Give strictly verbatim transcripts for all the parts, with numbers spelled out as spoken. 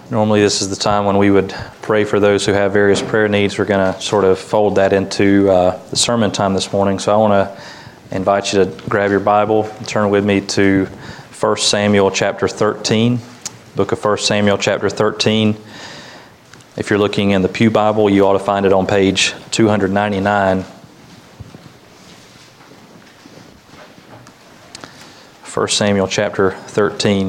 Normally this is the time when we would pray for those who have various prayer needs. We're going to sort of fold that into uh, the sermon time this morning. So I want to invite you to grab your Bible and turn with me to First Samuel chapter thirteen. Book of First Samuel chapter thirteen. If you're looking in the Pew Bible, you ought to find it on page two ninety-nine. First Samuel chapter thirteen.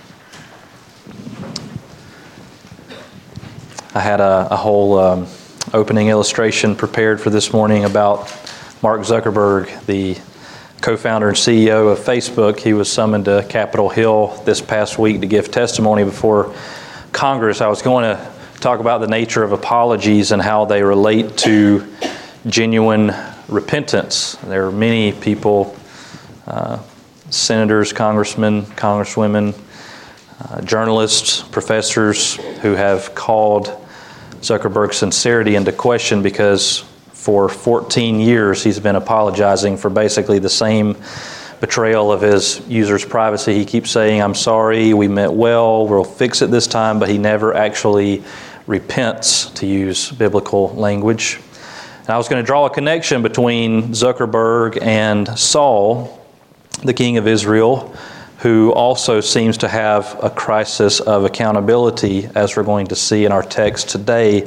I had a, a whole um, opening illustration prepared for this morning about Mark Zuckerberg, the co-founder and C E O of Facebook. He was summoned to Capitol Hill this past week to give testimony before Congress. I was going to talk about the nature of apologies and how they relate to genuine repentance. There are many people, uh, senators, congressmen, congresswomen, Uh, journalists, professors who have called Zuckerberg's sincerity into question because for fourteen years he's been apologizing for basically the same betrayal of his users' privacy. He keeps saying, "I'm sorry, we meant well, we'll fix it this time," but he never actually repents, to use biblical language. And I was going to draw a connection between Zuckerberg and Saul, the king of Israel, who also seems to have a crisis of accountability, as we're going to see in our text today.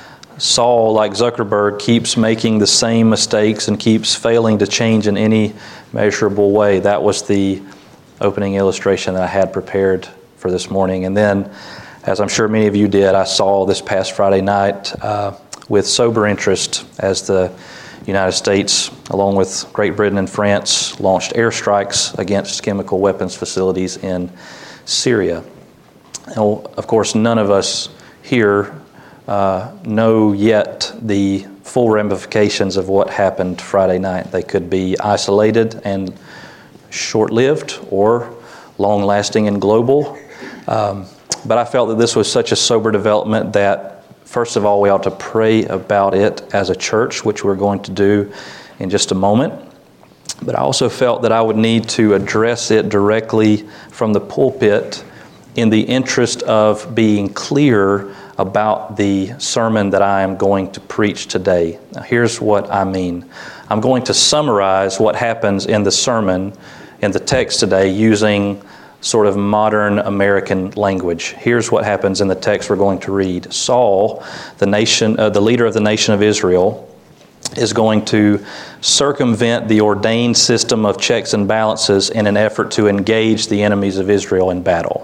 Saul, like Zuckerberg, keeps making the same mistakes and keeps failing to change in any measurable way. That was the opening illustration that I had prepared for this morning. And then, as I'm sure many of you did, I saw this past Friday night uh, with sober interest as the United States, along with Great Britain and France, launched airstrikes against chemical weapons facilities in Syria. Now, of course, none of us here uh, know yet the full ramifications of what happened Friday night. They could be isolated and short-lived or long-lasting and global. Um, but I felt that this was such a sober development that first of all, we ought to pray about it as a church, which we're going to do in just a moment. But I also felt that I would need to address it directly from the pulpit in the interest of being clear about the sermon that I am going to preach today. Now, here's what I mean. I'm going to summarize what happens in the sermon, in the text today, using sort of modern American language. Here's what happens in the text we're going to read. Saul, the nation, uh, the leader of the nation of Israel, is going to circumvent the ordained system of checks and balances in an effort to engage the enemies of Israel in battle.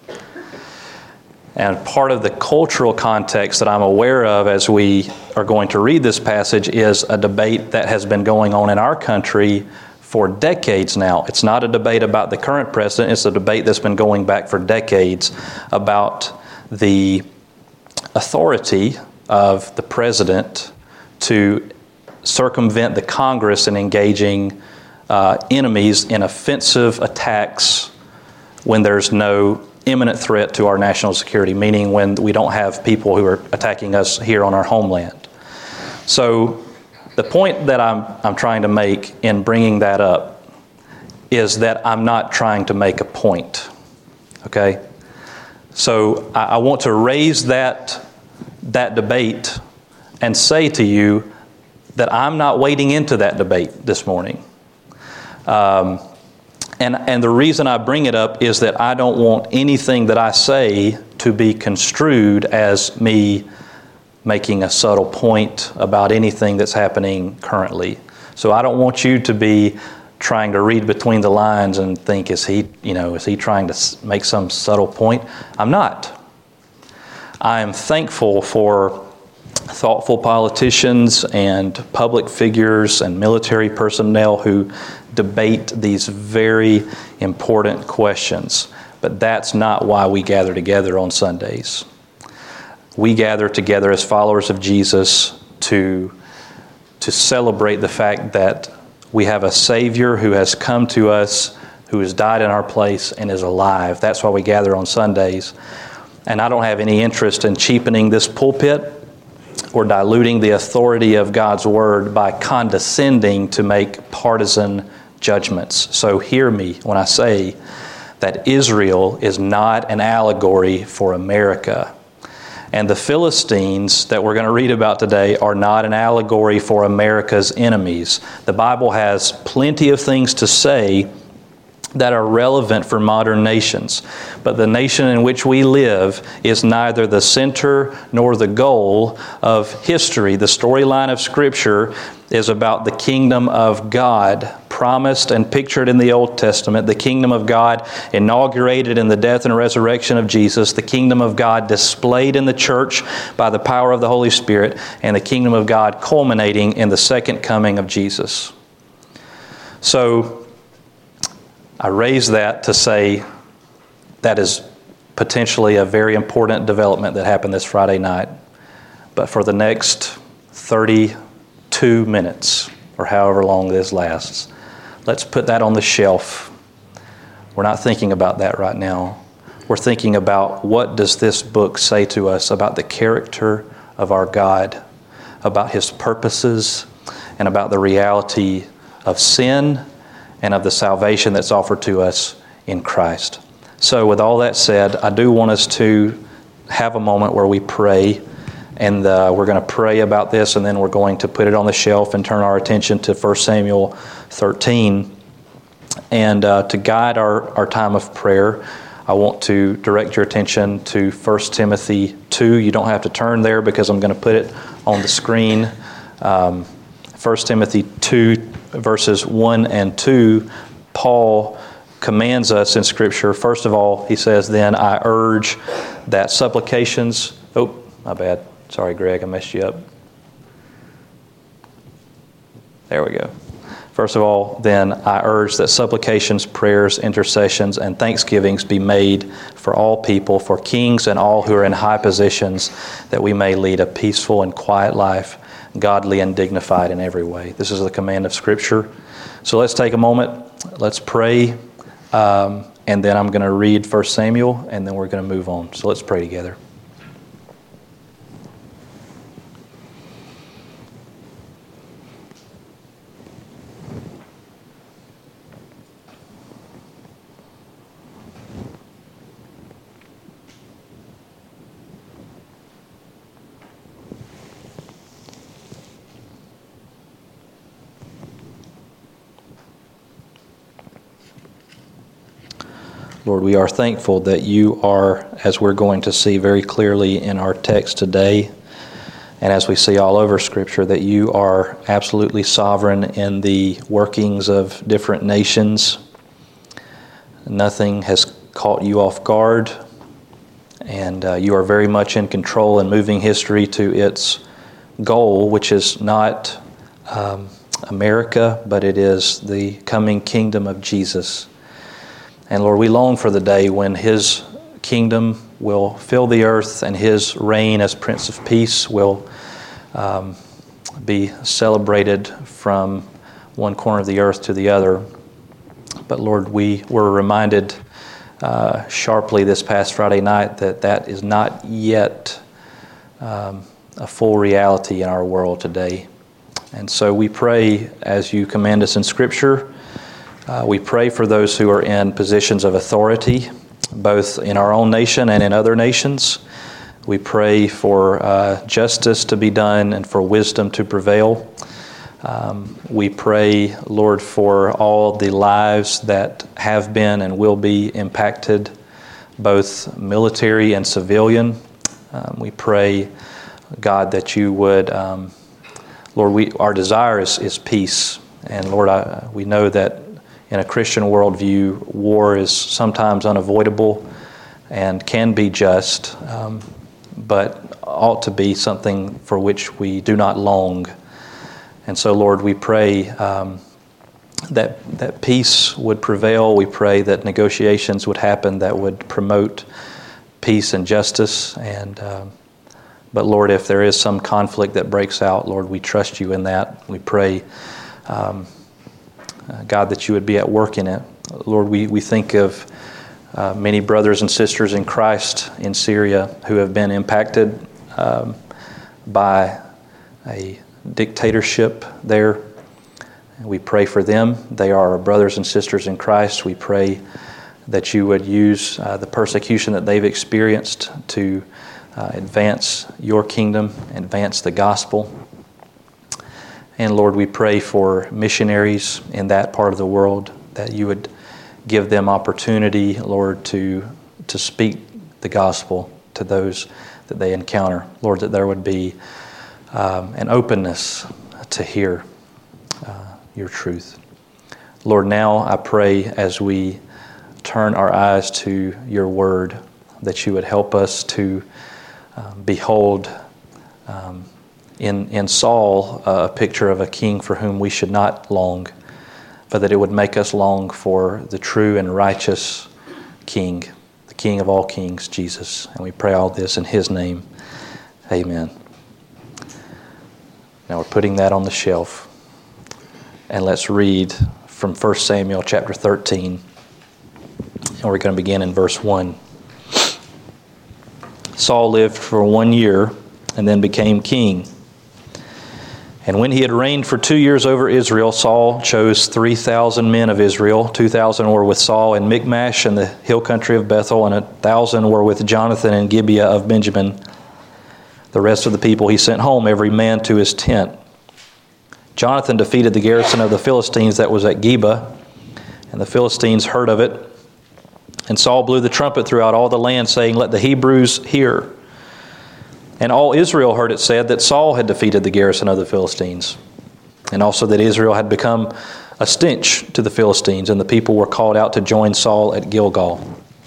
And part of the cultural context that I'm aware of as we are going to read this passage is a debate that has been going on in our country for decades now. It's not a debate about the current president. It's a debate that's been going back for decades about the authority of the president to circumvent the Congress in engaging uh, enemies in offensive attacks when there's no imminent threat to our national security, meaning when we don't have people who are attacking us here on our homeland. So the point that I'm I'm trying to make in bringing that up is that I'm not trying to make a point, okay? So I, I want to raise that, that debate and say to you that I'm not wading into that debate this morning. Um, and, and the reason I bring it up is that I don't want anything that I say to be construed as me making a subtle point about anything that's happening currently. So I don't want you to be trying to read between the lines and think, is he, you know, is he trying to make some subtle point? I'm not. I am thankful for thoughtful politicians and public figures and military personnel who debate these very important questions. But that's not why we gather together on Sundays. We gather together as followers of Jesus to, to celebrate the fact that we have a Savior who has come to us, who has died in our place and is alive. That's why we gather on Sundays. And I don't have any interest in cheapening this pulpit or diluting the authority of God's Word by condescending to make partisan judgments. So hear me when I say that Israel is not an allegory for America. And the Philistines that we're going to read about today are not an allegory for America's enemies. The Bible has plenty of things to say that are relevant for modern nations. But the nation in which we live is neither the center nor the goal of history. The storyline of Scripture is about the kingdom of God, promised and pictured in the Old Testament, the kingdom of God inaugurated in the death and resurrection of Jesus, the kingdom of God displayed in the church by the power of the Holy Spirit, and the kingdom of God culminating in the second coming of Jesus. So, I raise that to say that is potentially a very important development that happened this Friday night. But for the next thirty-two minutes, or however long this lasts, let's put that on the shelf. We're not thinking about that right now. We're thinking about what does this book say to us about the character of our God, about His purposes, and about the reality of sin and of the salvation that's offered to us in Christ. So with all that said, I do want us to have a moment where we pray, and uh, we're going to pray about this, and then we're going to put it on the shelf and turn our attention to First Samuel thirteen. And uh, to guide our, our time of prayer, I want to direct your attention to First Timothy two. You don't have to turn there because I'm going to put it on the screen. Um, First Timothy two, verses one and two, Paul commands us in Scripture. First of all, he says, then I urge that supplications... Oh, my bad. Sorry, Greg, I messed you up. There we go. First of all, then I urge that supplications, prayers, intercessions, and thanksgivings be made for all people, for kings and all who are in high positions, that we may lead a peaceful and quiet life, godly and dignified in every way. This is the command of Scripture. So let's take a moment, let's pray, um, and then I'm going to read First Samuel, and then we're going to move on. So let's pray together. Lord, we are thankful that you are, as we're going to see very clearly in our text today, and as we see all over Scripture, that you are absolutely sovereign in the workings of different nations. Nothing has caught you off guard, and uh, you are very much in control and moving history to its goal, which is not um, America, but it is the coming kingdom of Jesus. And Lord, we long for the day when His kingdom will fill the earth and His reign as Prince of Peace will um, be celebrated from one corner of the earth to the other. But Lord, we were reminded uh, sharply this past Friday night that that is not yet um, a full reality in our world today. And so we pray as you command us in Scripture. Uh, we pray for those who are in positions of authority, both in our own nation and in other nations. We pray for uh, justice to be done and for wisdom to prevail. Um, we pray, Lord, for all the lives that have been and will be impacted, both military and civilian. Um, we pray, God, that you would, um, Lord, we our desire is, is peace. And Lord, I, we know that in a Christian worldview, war is sometimes unavoidable and can be just, um, but ought to be something for which we do not long. And so, Lord, we pray um, that that peace would prevail. We pray that negotiations would happen that would promote peace and justice. And uh, but, Lord, if there is some conflict that breaks out, Lord, we trust you in that. We pray Um, Uh, God, that you would be at work in it. Lord, we, we think of uh, many brothers and sisters in Christ in Syria who have been impacted um, by a dictatorship there. We pray for them. They are our brothers and sisters in Christ. We pray that you would use uh, the persecution that they've experienced to uh, advance your kingdom, advance the gospel. And Lord, we pray for missionaries in that part of the world, that you would give them opportunity, Lord, to to speak the gospel to those that they encounter. Lord, that there would be um, an openness to hear uh, your truth. Lord, now I pray as we turn our eyes to your word, that you would help us to uh, behold um, in, in Saul uh, a picture of a king for whom we should not long, but that it would make us long for the true and righteous King, the King of all kings, Jesus. And we pray all this in his name. Amen. Now we're putting that on the shelf. And let's read from First Samuel chapter thirteen. And we're going to begin in verse one. Saul lived for one year and then became king. And when he had reigned for two years over Israel, Saul chose three thousand men of Israel. two thousand were with Saul in Michmash and the hill country of Bethel, and one thousand were with Jonathan in Gibeah of Benjamin. The rest of the people he sent home, every man to his tent. Jonathan defeated the garrison of the Philistines that was at Geba, and the Philistines heard of it. And Saul blew the trumpet throughout all the land, saying, "Let the Hebrews hear." And all Israel heard it said that Saul had defeated the garrison of the Philistines, and also that Israel had become a stench to the Philistines, and the people were called out to join Saul at Gilgal.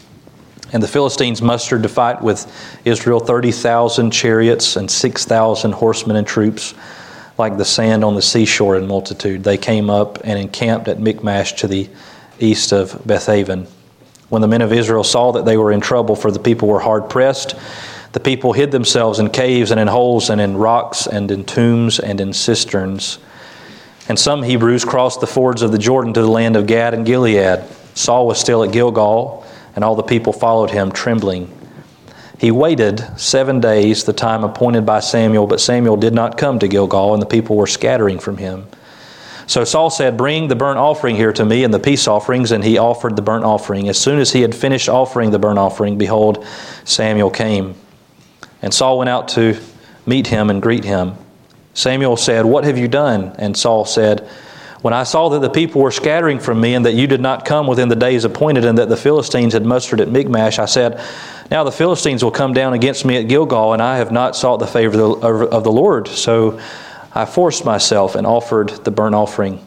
And the Philistines mustered to fight with Israel thirty thousand chariots and six thousand horsemen and troops, like the sand on the seashore in multitude. They came up and encamped at Michmash to the east of Bethaven. When the men of Israel saw that they were in trouble, for the people were hard pressed, the people hid themselves in caves and in holes and in rocks and in tombs and in cisterns. And some Hebrews crossed the fords of the Jordan to the land of Gad and Gilead. Saul was still at Gilgal, and all the people followed him, trembling. He waited seven days, the time appointed by Samuel, but Samuel did not come to Gilgal, and the people were scattering from him. So Saul said, "Bring the burnt offering here to me and the peace offerings," and he offered the burnt offering. As soon as he had finished offering the burnt offering, behold, Samuel came. And Saul went out to meet him and greet him. Samuel said, "What have you done?" And Saul said, "When I saw that the people were scattering from me, and that you did not come within the days appointed, and that the Philistines had mustered at Michmash, I said, now the Philistines will come down against me at Gilgal, and I have not sought the favor of the Lord. So I forced myself and offered the burnt offering."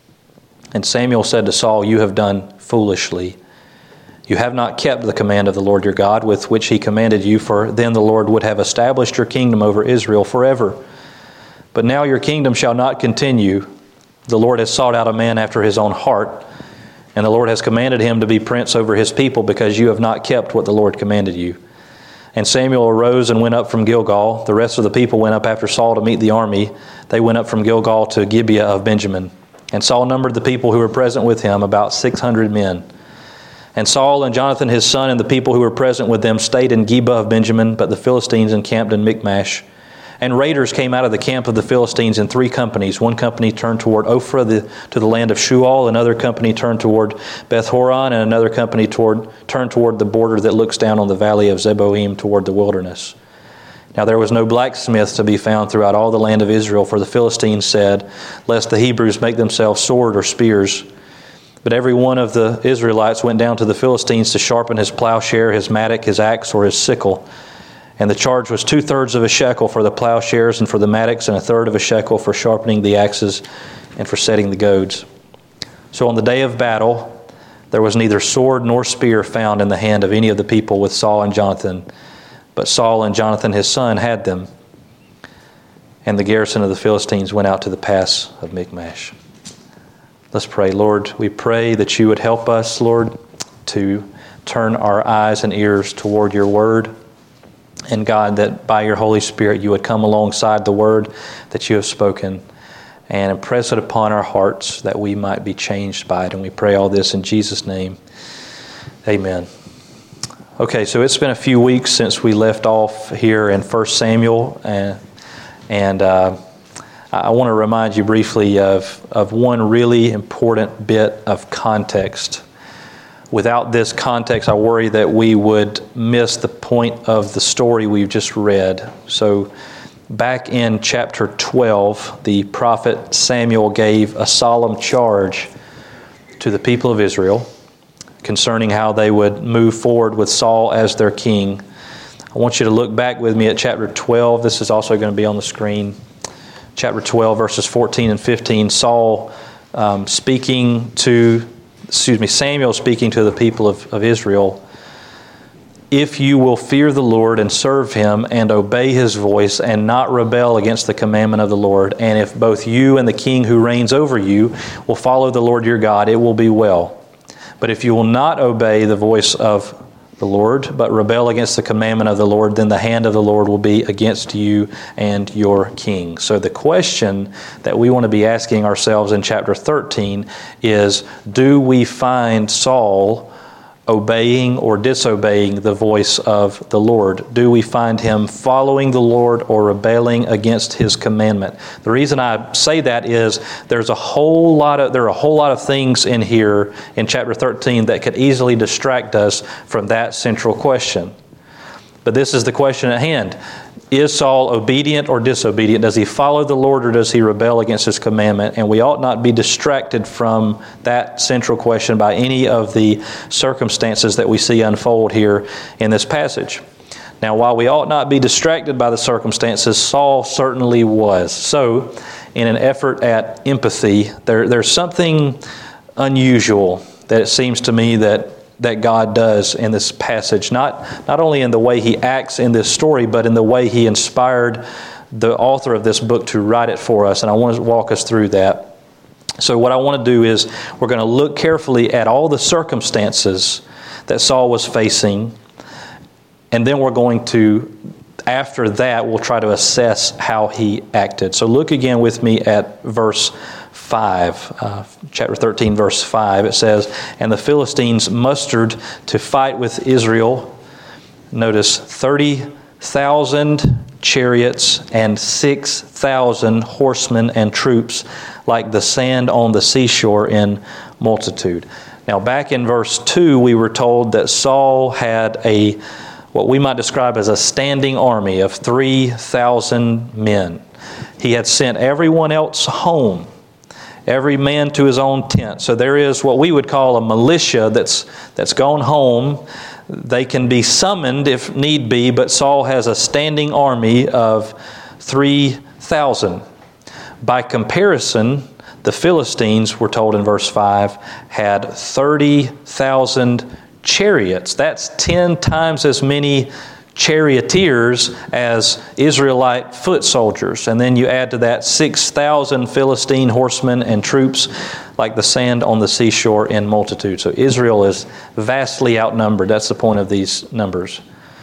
And Samuel said to Saul, "You have done foolishly. You have not kept the command of the Lord your God, with which he commanded you, for then the Lord would have established your kingdom over Israel forever. But now your kingdom shall not continue. The Lord has sought out a man after his own heart, and the Lord has commanded him to be prince over his people, because you have not kept what the Lord commanded you." And Samuel arose and went up from Gilgal. The rest of the people went up after Saul to meet the army. They went up from Gilgal to Gibeah of Benjamin. And Saul numbered the people who were present with him, about six hundred men. And Saul and Jonathan his son and the people who were present with them stayed in Geba of Benjamin, but the Philistines encamped in Michmash. And raiders came out of the camp of the Philistines in three companies. One company turned toward Ophrah the, to the land of Shual. Another company turned toward Beth-horon, and another company toward, turned toward the border that looks down on the valley of Zeboim toward the wilderness. Now there was no blacksmith to be found throughout all the land of Israel, for the Philistines said, "Lest the Hebrews make themselves sword or spears." But every one of the Israelites went down to the Philistines to sharpen his plowshare, his mattock, his axe, or his sickle. And the charge was two-thirds of a shekel for the plowshares and for the mattocks, and a third of a shekel for sharpening the axes and for setting the goads. So on the day of battle, there was neither sword nor spear found in the hand of any of the people with Saul and Jonathan, but Saul and Jonathan his son had them. And the garrison of the Philistines went out to the pass of Michmash. Let's pray. Lord, we pray that you would help us, Lord, to turn our eyes and ears toward your word. And God, that by your Holy Spirit you would come alongside the word that you have spoken and impress it upon our hearts that we might be changed by it. And we pray all this in Jesus' name. Amen. Okay, so it's been a few weeks since we left off here in First Samuel. And, and uh, I want to remind you briefly of, of one really important bit of context without this context, I worry that we would miss the point of the story we've just read. So back in chapter twelve, the prophet Samuel gave a solemn charge to the people of Israel concerning how they would move forward with Saul as their king. I want you to look back with me at chapter twelve. This is also going to be on the screen. Chapter twelve, verses fourteen and fifteen. Saul um, speaking to, excuse me, Samuel speaking to the people of, of Israel. If you will fear the Lord and serve Him and obey His voice and not rebel against the commandment of the Lord, and if both you and the king who reigns over you will follow the Lord your God, it will be well. But if you will not obey the voice of the Lord, but rebel against the commandment of the Lord, then the hand of the Lord will be against you and your king. So the question that we want to be asking ourselves in chapter thirteen is, do we find Saul obeying or disobeying the voice of the Lord? Do we find him following the Lord or rebelling against His commandment? The reason I say that is there's a whole lot of there are a whole lot of things in here in chapter thirteen that could easily distract us from that central question. But this is the question at hand. Is Saul obedient or disobedient? Does he follow the Lord or does he rebel against His commandment? And we ought not be distracted from that central question by any of the circumstances that we see unfold here in this passage. Now, while we ought not be distracted by the circumstances, Saul certainly was. So, in an effort at empathy, there, there's something unusual that it seems to me that that God does in this passage, not, not only in the way He acts in this story, but in the way He inspired the author of this book to write it for us. And I want to walk us through that. So what I want to do is we're going to look carefully at all the circumstances that Saul was facing, and then we're going to, after that, we'll try to assess how he acted. So look again with me at verse five, uh, chapter thirteen, verse five. It says, "And the Philistines mustered to fight with Israel." Notice, thirty thousand chariots and six thousand horsemen and troops, like the sand on the seashore in multitude. Now, back in verse two, we were told that Saul had a, what we might describe as a standing army of three thousand men. He had sent everyone else home, every man to his own tent. So there is what we would call a militia that's that's gone home. They can be summoned if need be, but Saul has a standing army of three thousand. By comparison, the Philistines, we're told in verse five, had thirty thousand chariots. That's ten times as many charioteers as Israelite foot soldiers. And then you add to that six thousand Philistine horsemen and troops, like the sand on the seashore in multitude. So Israel is vastly outnumbered. That's the point of these numbers.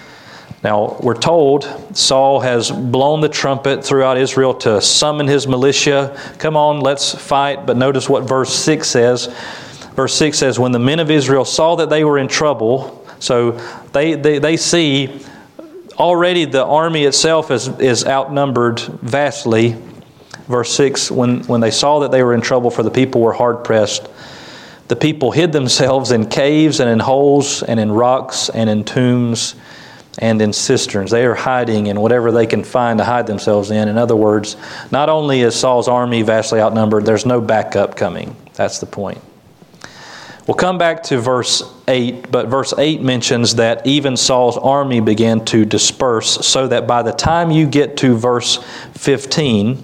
Now, we're told Saul has blown the trumpet throughout Israel to summon his militia. Come on, let's fight. But notice what verse six says. Verse six says, "When the men of Israel saw that they were in trouble," so they, they, they see already the army itself is, is outnumbered vastly. Verse six, when, when they saw that they were in trouble, for the people were hard-pressed, the people hid themselves in caves and in holes and in rocks and in tombs and in cisterns. They are hiding in whatever they can find to hide themselves in. In other words, not only is Saul's army vastly outnumbered, there's no backup coming. That's the point. We'll come back to verse eight, but verse eight mentions that even Saul's army began to disperse, so that by the time you get to verse fifteen,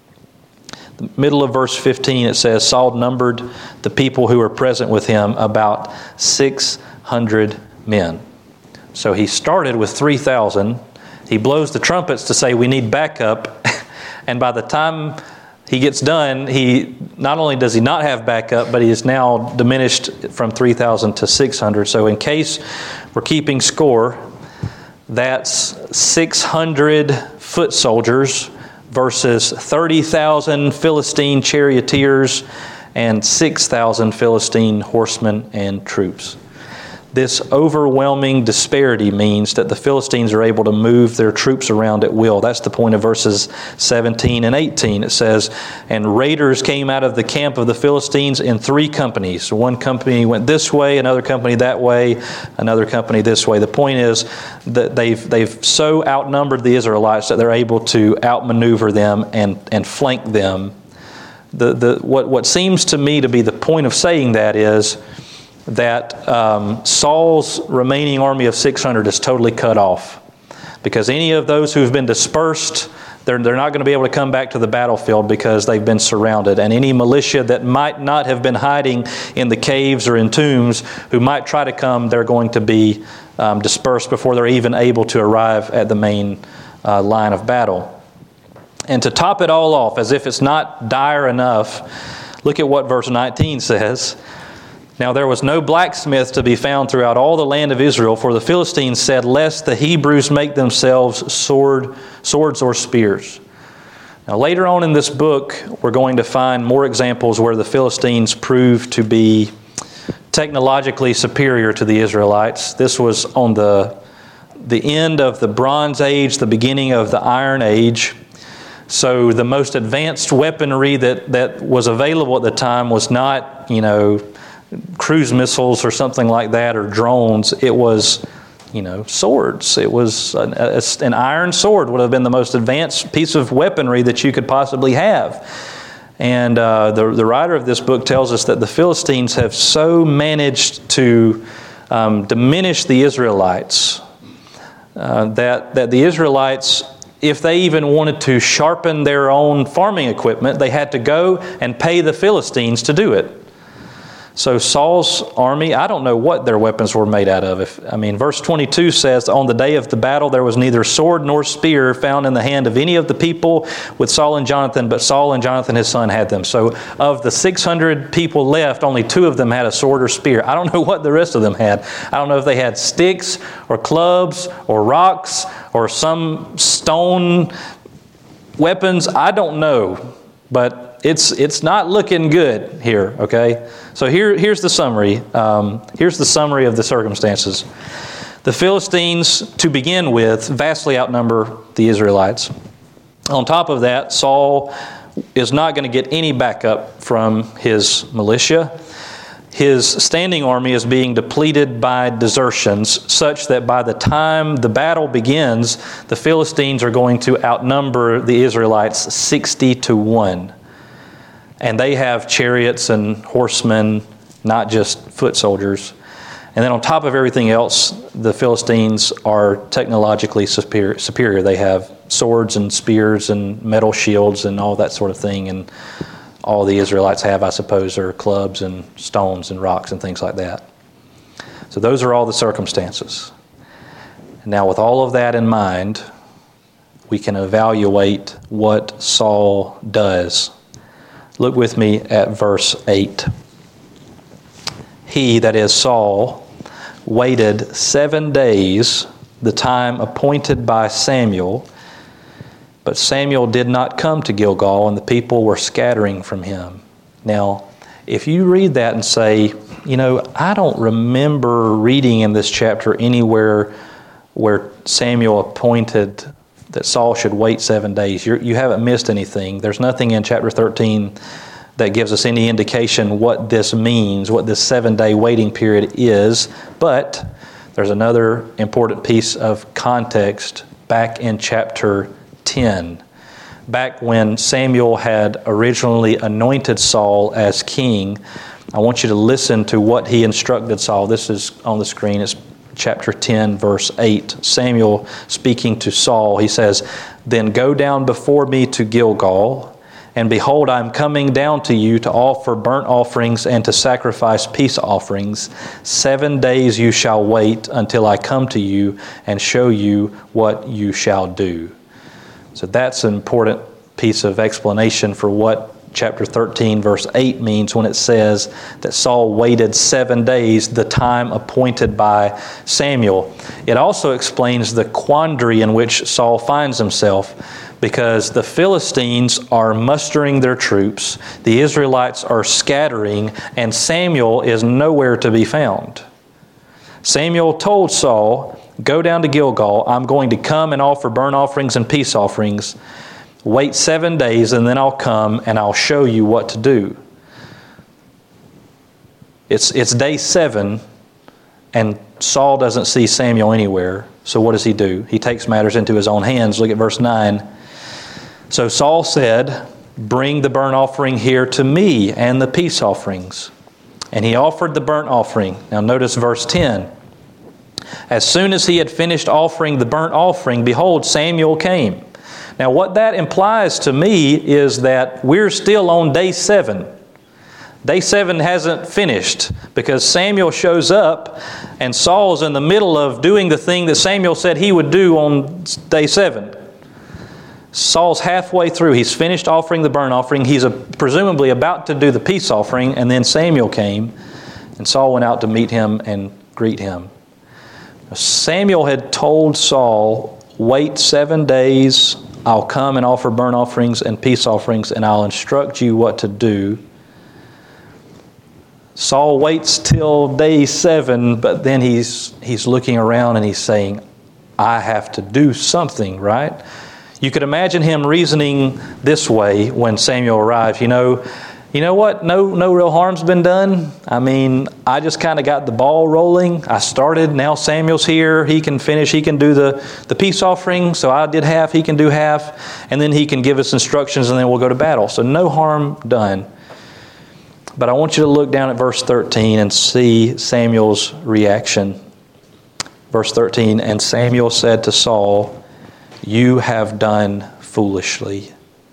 the middle of verse fifteen, it says, Saul numbered the people who were present with him about six hundred men. So he started with three thousand. He blows the trumpets to say we need backup. And by the time he gets done, he not only does he not have backup, but he is now diminished from three thousand to six hundred. So in case we're keeping score, that's six hundred foot soldiers versus thirty thousand Philistine charioteers and six thousand Philistine horsemen and troops. This overwhelming disparity means that the Philistines are able to move their troops around at will. That's the point of verses seventeen and eighteen. It says, and raiders came out of the camp of the Philistines in three companies. One company went this way, another company that way, another company this way. The point is that they've they've so outnumbered the Israelites that they're able to outmaneuver them and, and flank them. The the what what seems to me to be the point of saying that is that um, Saul's remaining army of six hundred is totally cut off, because any of those who've been dispersed, they're, they're not going to be able to come back to the battlefield because they've been surrounded. And any militia that might not have been hiding in the caves or in tombs who might try to come, they're going to be um, dispersed before they're even able to arrive at the main uh, line of battle. And to top it all off, as if it's not dire enough, look at what verse nineteen says. Now there was no blacksmith to be found throughout all the land of Israel, for the Philistines said, lest the Hebrews make themselves sword, swords or spears. Now later on in this book, we're going to find more examples where the Philistines proved to be technologically superior to the Israelites. This was on the, the end of the Bronze Age, the beginning of the Iron Age. So the most advanced weaponry that, that was available at the time was not, you know, cruise missiles or something like that, or drones. It was, you know, swords. It was an, a, an iron sword would have been the most advanced piece of weaponry that you could possibly have. And uh, the, the writer of this book tells us that the Philistines have so managed to um, diminish the Israelites uh, that, that the Israelites, if they even wanted to sharpen their own farming equipment, they had to go and pay the Philistines to do it. So Saul's army, I don't know what their weapons were made out of. If, I mean, verse twenty-two says, on the day of the battle there was neither sword nor spear found in the hand of any of the people with Saul and Jonathan, but Saul and Jonathan his son had them. So of the six hundred people left, only two of them had a sword or spear. I don't know what the rest of them had. I don't know if they had sticks or clubs or rocks or some stone weapons. I don't know, but It's it's not looking good here, okay? So here here's the summary. Um, here's the summary of the circumstances. The Philistines, to begin with, vastly outnumber the Israelites. On top of that, Saul is not going to get any backup from his militia. His standing army is being depleted by desertions, such that by the time the battle begins, the Philistines are going to outnumber the Israelites sixty to one. And they have chariots and horsemen, not just foot soldiers. And then on top of everything else, the Philistines are technologically superior. superior. They have swords and spears and metal shields and all that sort of thing. And all the Israelites have, I suppose, are clubs and stones and rocks and things like that. So those are all the circumstances. And now with all of that in mind, we can evaluate what Saul does. Look with me at verse eight. He, that is Saul, waited seven days, the time appointed by Samuel, but Samuel did not come to Gilgal, and the people were scattering from him. Now, if you read that and say, you know, I don't remember reading in this chapter anywhere where Samuel appointed that Saul should wait seven days. You're, you haven't missed anything. There's nothing in chapter thirteen that gives us any indication what this means, what this seven-day waiting period is. But there's another important piece of context back in chapter ten. Back when Samuel had originally anointed Saul as king, I want you to listen to what he instructed Saul. This is on the screen. It's chapter ten, verse eight. Samuel speaking to Saul, he says, "Then go down before me to Gilgal, and behold, I am coming down to you to offer burnt offerings and to sacrifice peace offerings. Seven days you shall wait until I come to you and show you what you shall do." So that's an important piece of explanation for what chapter thirteen, verse eight means when it says that Saul waited seven days, the time appointed by Samuel. It also explains the quandary in which Saul finds himself, because the Philistines are mustering their troops, the Israelites are scattering, and Samuel is nowhere to be found. Samuel told Saul, "Go down to Gilgal. I'm going to come and offer burnt offerings and peace offerings. Wait seven days and then I'll come and I'll show you what to do." It's, it's day seven and Saul doesn't see Samuel anywhere. So what does he do? He takes matters into his own hands. Look at verse nine. So Saul said, "Bring the burnt offering here to me and the peace offerings." And he offered the burnt offering. Now notice verse ten. As soon as he had finished offering the burnt offering, behold, Samuel came. Now what that implies to me is that we're still on day seven. Day seven hasn't finished because Samuel shows up and Saul's in the middle of doing the thing that Samuel said he would do on day seven. Saul's halfway through. He's finished offering the burnt offering. He's a, presumably about to do the peace offering, and then Samuel came and Saul went out to meet him and greet him. Samuel had told Saul, "Wait seven days. I'll come and offer burnt offerings and peace offerings, and I'll instruct you what to do." Saul waits till day seven, but then he's he's looking around and he's saying, "I have to do something," right? You could imagine him reasoning this way when Samuel arrived. You know, you know what? No, no real harm's been done. I mean, I just kind of got the ball rolling. I started. Now Samuel's here. He can finish. He can do the, the peace offering. So I did half. He can do half. And then he can give us instructions and then we'll go to battle. So no harm done. But I want you to look down at verse thirteen and see Samuel's reaction. Verse thirteen, "And Samuel said to Saul, 'You have done foolishly.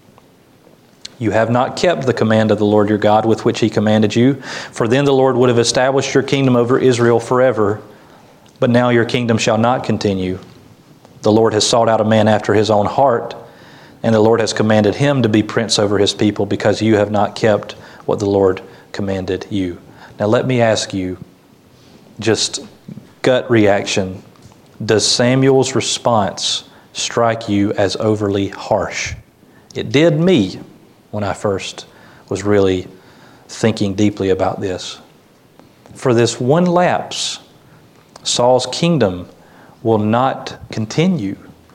You have not kept the command of the Lord your God with which he commanded you, for then the Lord would have established your kingdom over Israel forever. But now your kingdom shall not continue. The Lord has sought out a man after his own heart, and the Lord has commanded him to be prince over his people, because you have not kept what the Lord commanded you.'" Now let me ask you, just gut reaction, does Samuel's response strike you as overly harsh? It did me when I first was really thinking deeply about this. For this one lapse, Saul's kingdom will not continue.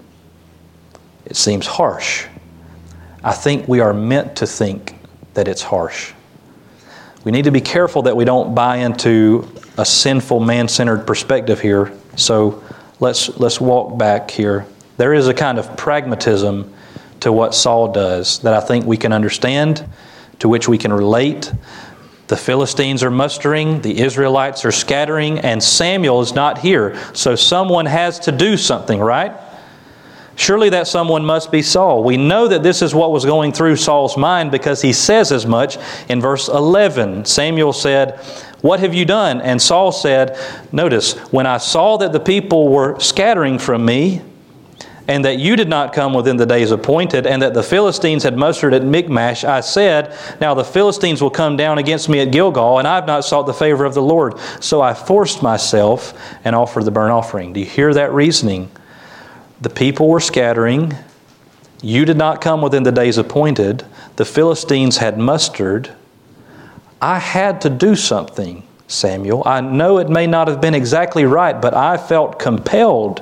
It seems harsh. I think we are meant to think that it's harsh. We need to be careful that we don't buy into a sinful, man-centered perspective here. So let's let's walk back here. There is a kind of pragmatism to what Saul does that I think we can understand, to which we can relate. The Philistines are mustering, the Israelites are scattering, and Samuel is not here. So someone has to do something, right? Surely that someone must be Saul. We know that this is what was going through Saul's mind because he says as much in verse eleven. Samuel said, "What have you done?" And Saul said, notice, "When I saw that the people were scattering from me, and that you did not come within the days appointed, and that the Philistines had mustered at Michmash, I said, now the Philistines will come down against me at Gilgal, and I have not sought the favor of the Lord. So I forced myself and offered the burnt offering." Do you hear that reasoning? The people were scattering. You did not come within the days appointed. The Philistines had mustered. I had to do something, Samuel. I know it may not have been exactly right, but I felt compelled.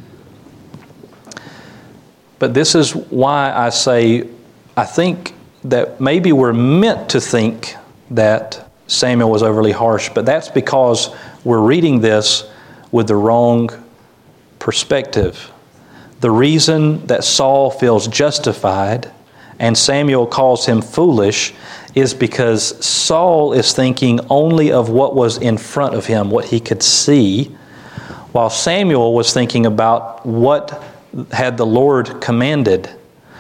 But this is why I say, I think that maybe we're meant to think that Samuel was overly harsh, but that's because we're reading this with the wrong perspective. The reason that Saul feels justified and Samuel calls him foolish is because Saul is thinking only of what was in front of him, what he could see, while Samuel was thinking about what had the Lord commanded.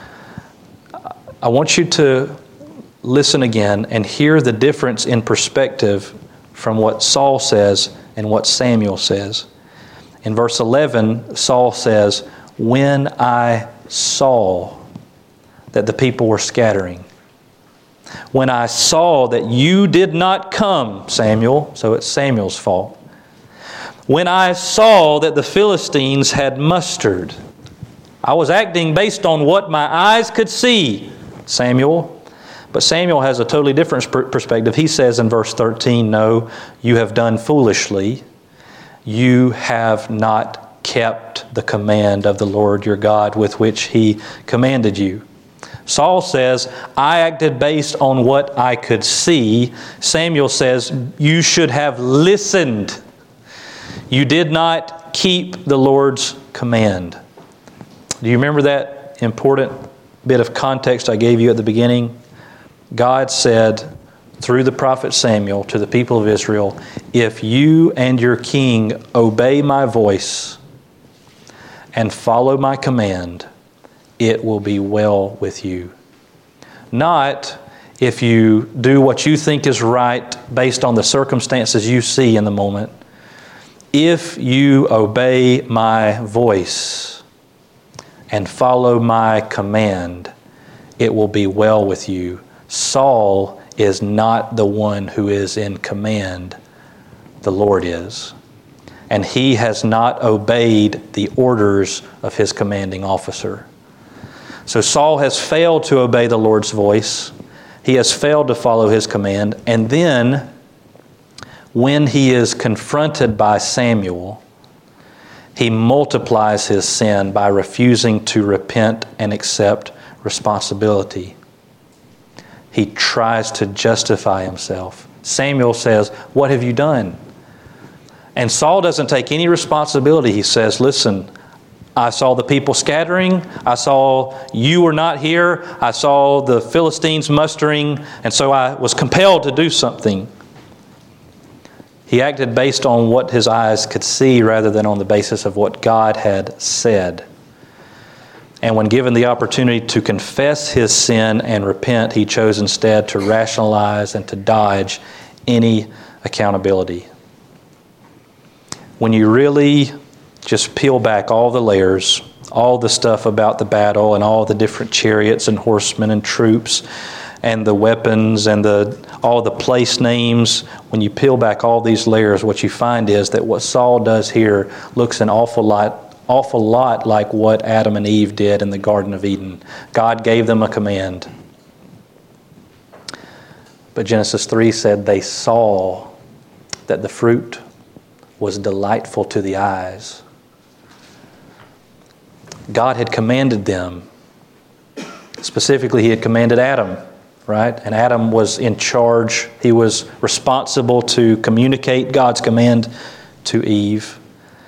I want you to listen again and hear the difference in perspective from what Saul says and what Samuel says. In verse eleven, Saul says, "When I saw that the people were scattering, when I saw that you did not come, Samuel," so it's Samuel's fault, "when I saw that the Philistines had mustered." I was acting based on what my eyes could see, Samuel. But Samuel has a totally different perspective. He says in verse thirteen, "No, you have done foolishly. you have not kept the command of the Lord your God with which he commanded you. Saul says, I acted based on what I could see. Samuel says, you should have listened. You did not keep the Lord's command. Do you remember that important bit of context I gave you at the beginning? God said through the prophet Samuel to the people of Israel, if you and your king obey my voice and follow my command, it will be well with you. Not if you do what you think is right based on the circumstances you see in the moment. If you obey my voice and follow my command, it will be well with you. Saul is not the one who is in command. The Lord is. And he has not obeyed the orders of his commanding officer. So Saul has failed to obey the Lord's voice. He has failed to follow his command. And then, when he is confronted by Samuel, he multiplies his sin by refusing to repent and accept responsibility. He tries to justify himself. Samuel says, what have you done? And Saul doesn't take any responsibility. He says, listen, I saw the people scattering. I saw you were not here. I saw the Philistines mustering. And so I was compelled to do something. He acted based on what his eyes could see rather than on the basis of what God had said. And when given the opportunity to confess his sin and repent, he chose instead to rationalize and to dodge any accountability. When you really just peel back all the layers, all the stuff about the battle and all the different chariots and horsemen and troops and the weapons and the all the place names, when you peel back all these layers, what you find is that what Saul does here looks an awful lot, awful lot like what Adam and Eve did in the Garden of Eden. God gave them a command. But Genesis three said they saw that the fruit was delightful to the eyes. God had commanded them. Specifically, he had commanded Adam, right? And Adam was in charge. He was responsible to communicate God's command to Eve.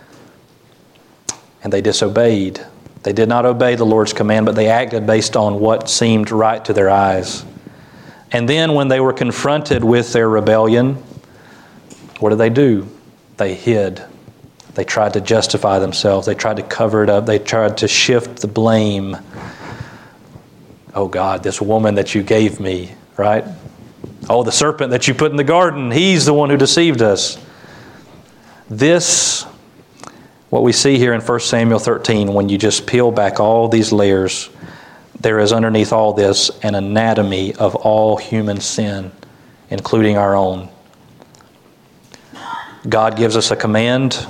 And they disobeyed. They did not obey the Lord's command, but they acted based on what seemed right to their eyes. And then when they were confronted with their rebellion, what did they do? They hid. They tried to justify themselves. They tried to cover it up. They tried to shift the blame. Oh God, this woman that you gave me, right? Oh, the serpent that you put in the garden, he's the one who deceived us. This, what we see here in First Samuel thirteen, when you just peel back all these layers, there is underneath all this an anatomy of all human sin, including our own. God gives us a command.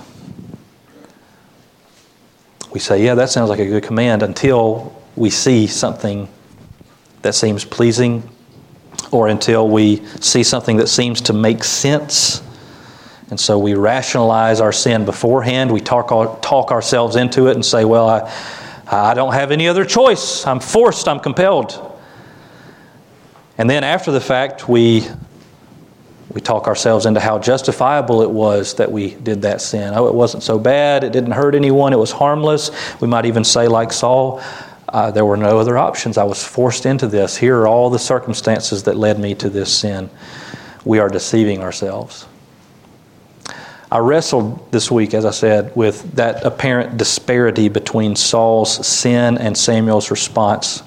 We say, yeah, that sounds like a good command, until we see something that seems pleasing, or until we see something that seems to make sense. And so we rationalize our sin beforehand. We talk, talk ourselves into it and say, well, I, I don't have any other choice. I'm forced, I'm compelled. And then after the fact, we We talk ourselves into how justifiable it was that we did that sin. Oh, it wasn't so bad. It didn't hurt anyone. It was harmless. We might even say, like Saul, uh, there were no other options. I was forced into this. Here are all the circumstances that led me to this sin. We are deceiving ourselves. I wrestled this week, as I said, with that apparent disparity between Saul's sin and Samuel's response.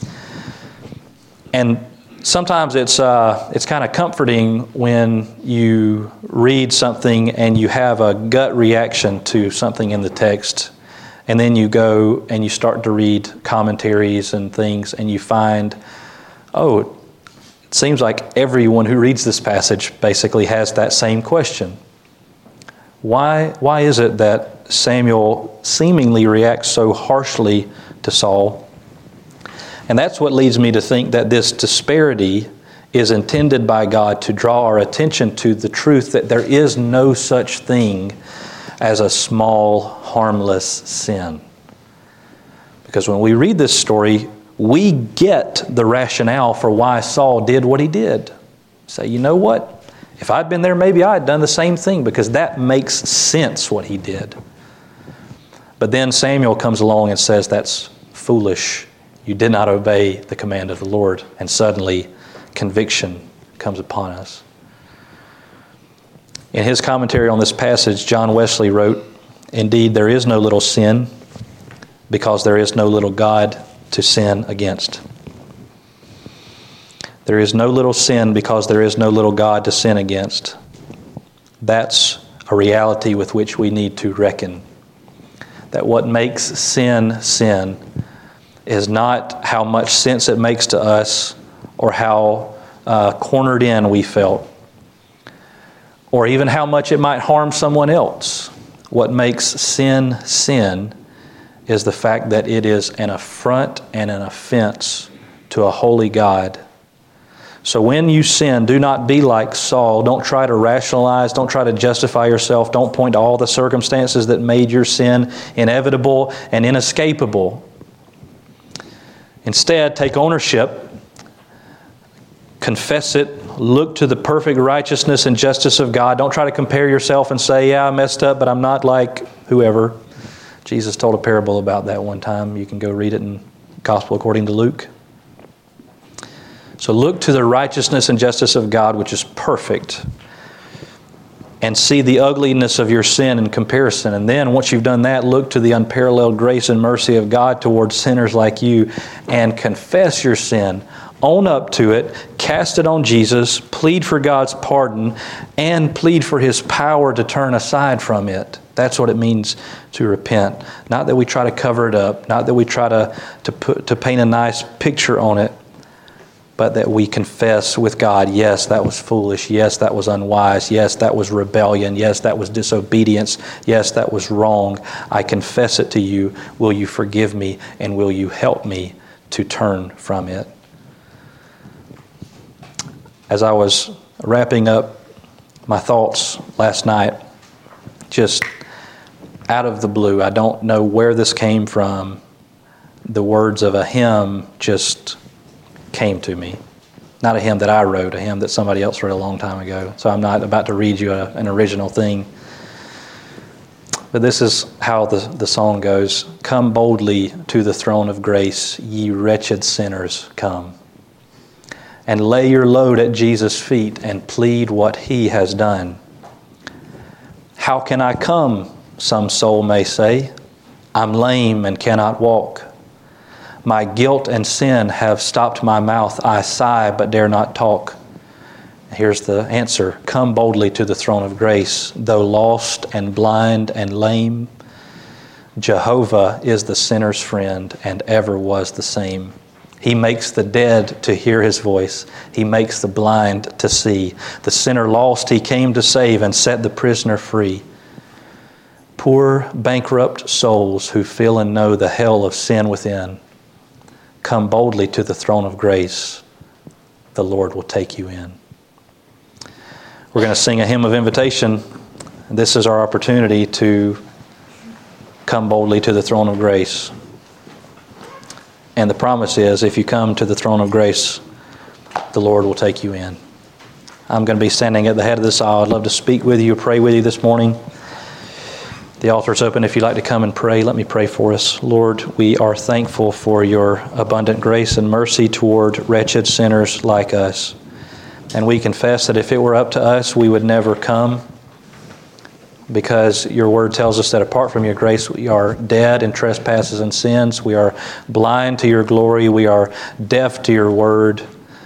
And sometimes it's uh, it's kind of comforting when you read something and you have a gut reaction to something in the text, and then you go and you start to read commentaries and things, and you find, oh, it seems like everyone who reads this passage basically has that same question. Why, why is it that Samuel seemingly reacts so harshly to Saul? And that's what leads me to think that this disparity is intended by God to draw our attention to the truth that there is no such thing as a small, harmless sin. Because when we read this story, we get the rationale for why Saul did what he did. Say, you know what? If I'd been there, maybe I'd done the same thing, because that makes sense what he did. But then Samuel comes along and says, that's foolish. You did not obey the command of the Lord. And suddenly, conviction comes upon us. In his commentary on this passage, John Wesley wrote, "Indeed, there is no little sin, because there is no little God to sin against. There is no little sin because there is no little God to sin against. That's a reality with which we need to reckon. That what makes sin sin is not how much sense it makes to us, or how uh, cornered in we felt, or even how much it might harm someone else. What makes sin sin is the fact that it is an affront and an offense to a holy God. So when you sin, do not be like Saul. Don't try to rationalize. Don't try to justify yourself. Don't point to all the circumstances that made your sin inevitable and inescapable. Instead, take ownership, confess it, look to the perfect righteousness and justice of God. Don't try to compare yourself and say, yeah, I messed up, but I'm not like whoever. Jesus told a parable about that one time. You can go read it in Gospel according to Luke. So look to the righteousness and justice of God, which is perfect, and see the ugliness of your sin in comparison. And then once you've done that, look to the unparalleled grace and mercy of God towards sinners like you, and confess your sin. Own up to it, cast it on Jesus, plead for God's pardon, and plead for His power to turn aside from it. That's what it means to repent. Not that we try to cover it up, not that we try to, to, put, to paint a nice picture on it, but that we confess with God, yes, that was foolish. Yes, that was unwise. Yes, that was rebellion. Yes, that was disobedience. Yes, that was wrong. I confess it to you. Will you forgive me, and will you help me to turn from it? As I was wrapping up my thoughts last night, just out of the blue, I don't know where this came from, the words of a hymn just came to me. Not a hymn that I wrote, a hymn that somebody else wrote a long time ago. So I'm not about to read you a, an original thing. But this is how the, the song goes. Come boldly to the throne of grace, ye wretched sinners, come. And lay your load at Jesus' feet and plead what He has done. How can I come, some soul may say? I'm lame and cannot walk. My guilt and sin have stopped my mouth. I sigh but dare not talk. Here's the answer. Come boldly to the throne of grace. Though lost and blind and lame, Jehovah is the sinner's friend and ever was the same. He makes the dead to hear His voice. He makes the blind to see. The sinner lost He came to save and set the prisoner free. Poor bankrupt souls who feel and know the hell of sin within, come boldly to the throne of grace. The Lord will take you in. We're going to sing a hymn of invitation. This is our opportunity to come boldly to the throne of grace. And the promise is, if you come to the throne of grace, the Lord will take you in. I'm going to be standing at the head of this aisle. I'd love to speak with you, pray with you this morning. The altar is open if you'd like to come and pray. Let me pray for us. Lord, we are thankful for your abundant grace and mercy toward wretched sinners like us. And we confess that if it were up to us, we would never come, because your word tells us that apart from your grace, we are dead in trespasses and sins. We are blind to your glory. We are deaf to your word.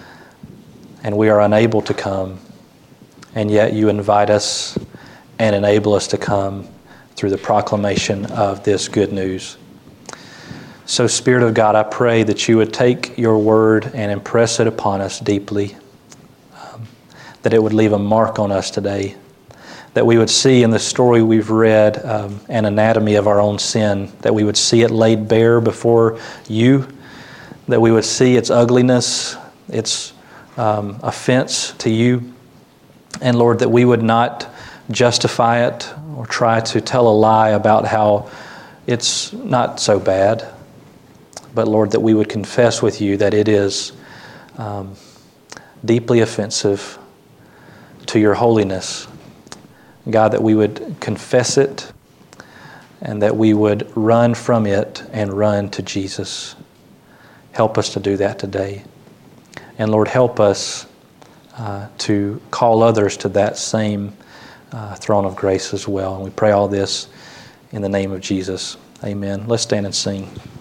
And we are unable to come. And yet you invite us and enable us to come through the proclamation of this good news. So, Spirit of God, I pray that you would take your word and impress it upon us deeply, um, that it would leave a mark on us today, that we would see in the story we've read um, an anatomy of our own sin, that we would see it laid bare before you, that we would see its ugliness, its um, offense to you, and Lord, that we would not justify it or try to tell a lie about how it's not so bad. But Lord, that we would confess with you that it is um, deeply offensive to your holiness. God, that we would confess it and that we would run from it and run to Jesus. Help us to do that today. And Lord, help us uh, to call others to that same uh, throne of grace as well. And we pray all this in the name of Jesus. Amen. Let's stand and sing.